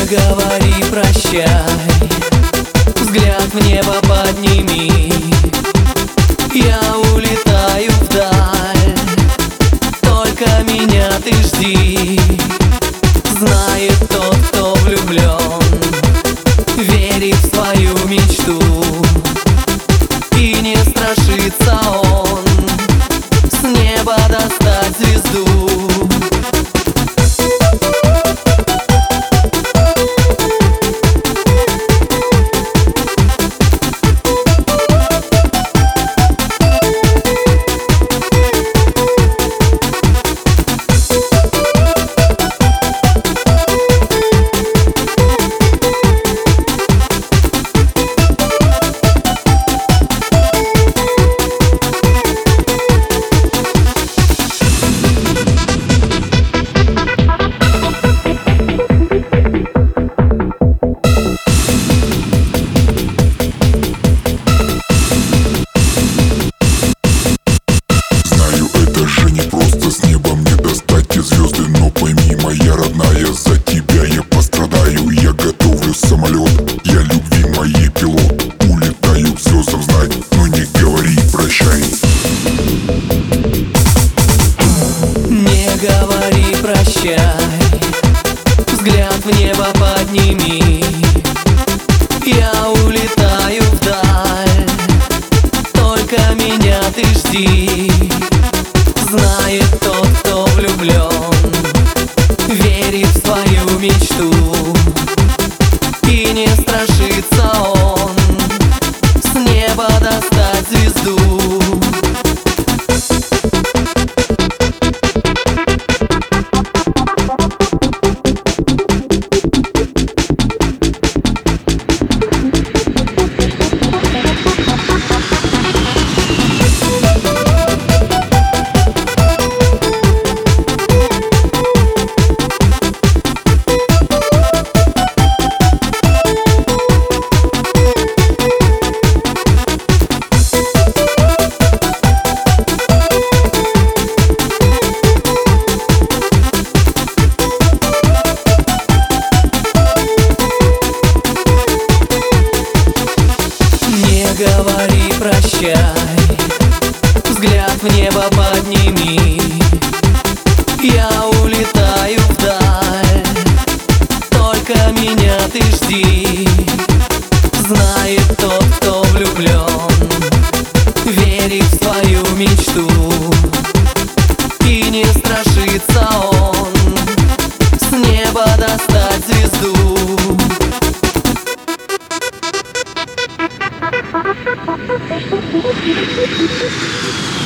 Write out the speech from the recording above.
говори прощай, взгляд в небо подними. Я улетаю вдаль, только меня ты жди. Знает тот, кто влюблен, верит в свою мечту, и не страшится он с неба достать звезду. За тебя я пострадаю, я готовлю самолет. Я любви моей пилот, улетаю к звездам знать, но не говори прощай. Не говори прощай, взгляд в небо подними. Я улетаю вдаль, только меня ты жди. Знает тот, кто влюблен, верит в свою мечту, и не страшится он с неба достать звезду. Говори прощай, взгляд в небо подними. Я улетаю вдаль, только меня ты жди. Знает тот, кто влюблен, верит в свою мечту, и не страшится он с неба достать звезду. Thank you.